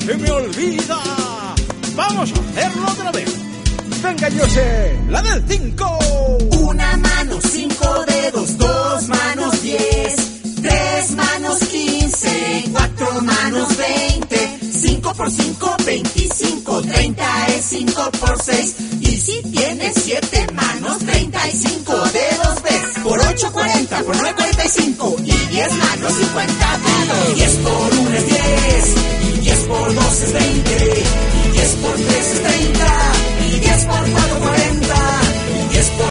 se me olvida. Vamos a hacerlo otra vez. Venga, yo sé, la del 5. Una mano, 5 dedos, 2 manos, 10, 3 manos, 15, 4 manos, 20, 5 por 5, 25, 30 es 5 por 6. Y si tienes 7 manos, 35 dedos ves. Por 8, 40, por 9, 45. Y 10 manos, 50 dedos. 10 por 1 es 10. Y 10 por 2 es 20. Y 10 por 3 es 30. Y 10 por 4,